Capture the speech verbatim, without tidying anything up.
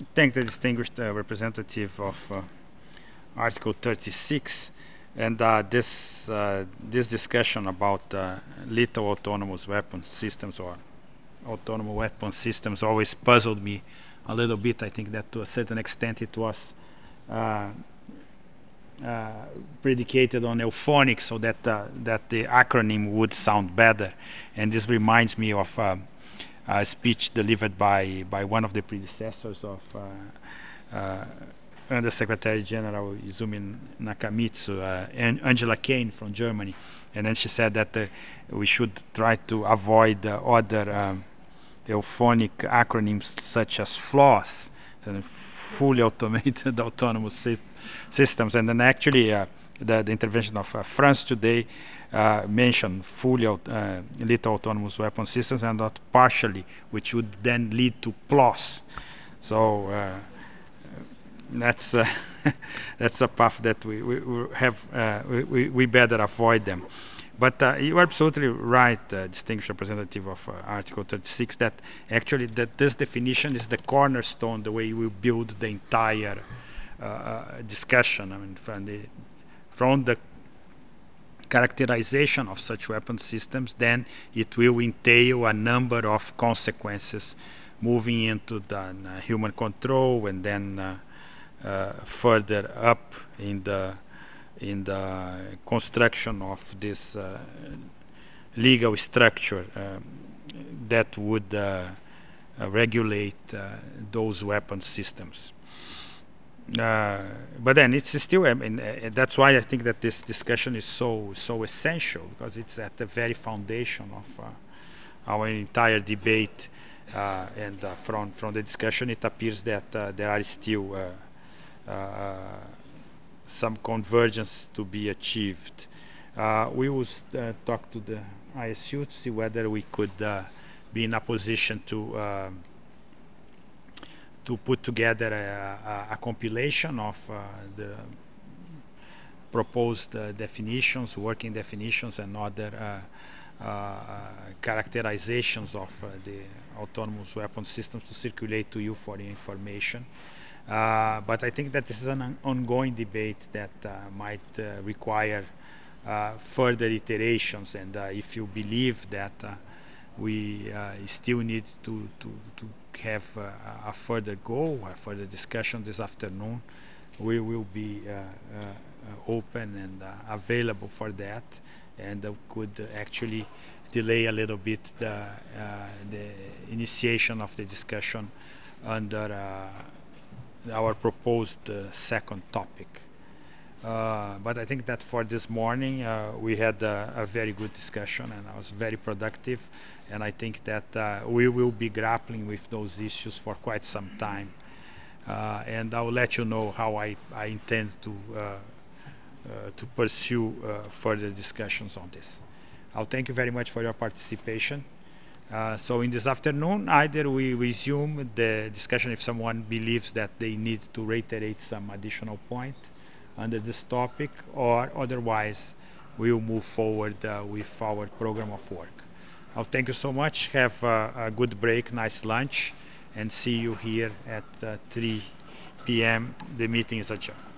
thank the distinguished uh, representative of uh, Article thirty-six, and uh, this uh, this discussion about uh, lethal autonomous weapon systems or autonomous weapon systems always puzzled me a little bit. I think that to a certain extent it was uh, uh, predicated on euphonics, so that uh, that the acronym would sound better. And this reminds me of uh, a speech delivered by by one of the predecessors of uh, uh, Undersecretary General Izumi Nakamitsu, uh, and Angela Kane from Germany. And then she said that uh, we should try to avoid uh, other um, euphonic acronyms such as FLAWS, so fully automated autonomous sy- systems. And then actually, uh, the, the intervention of uh, France today uh, mentioned fully aut- uh, lethal autonomous weapon systems and not partially, which would then lead to PLOS. So uh, that's uh, that's a path that we, we, we have uh, we, we better avoid them. But uh, you are absolutely right, uh, distinguished representative of uh, Article thirty-six, that actually that this definition is the cornerstone, the way we build the entire uh, uh, discussion. I mean, from the from the characterization of such weapon systems, then it will entail a number of consequences moving into the uh, human control and then uh, uh, further up in the in the construction of this uh, legal structure um, that would uh, uh, regulate uh, those weapon systems. Uh, but then it's still, I mean, uh, that's why I think that this discussion is so so essential, because it's at the very foundation of uh, our entire debate. Uh, and uh, from from the discussion, it appears that uh, there are still uh, uh, some convergence to be achieved. Uh, we will uh, talk to the I S U to see whether we could uh, be in a position to um, to put together a, a, a compilation of uh, the proposed uh, definitions, working definitions, and other uh, uh, characterizations of uh, the autonomous weapon systems to circulate to you for the information. Uh, but I think that this is an ongoing debate that uh, might uh, require uh, further iterations. And uh, if you believe that uh, we uh, still need to, to, to have uh, a further go, a further discussion this afternoon, we will be uh, uh, open and uh, available for that, and uh, could actually delay a little bit the, uh, the initiation of the discussion under uh, our proposed uh, second topic. Uh, but I think that for this morning, uh, we had a, a very good discussion, and I was very productive. And I think that uh, we will be grappling with those issues for quite some time. Uh, and I'll let you know how I, I intend to uh, uh, to pursue uh, further discussions on this. I'll thank you very much for your participation. Uh, so in this afternoon, either we resume the discussion if someone believes that they need to reiterate some additional point under this topic, or otherwise we will move forward uh, with our program of work. I'll thank you so much. Have a, a good break, nice lunch, and see you here at uh, three p m. The meeting is adjourned.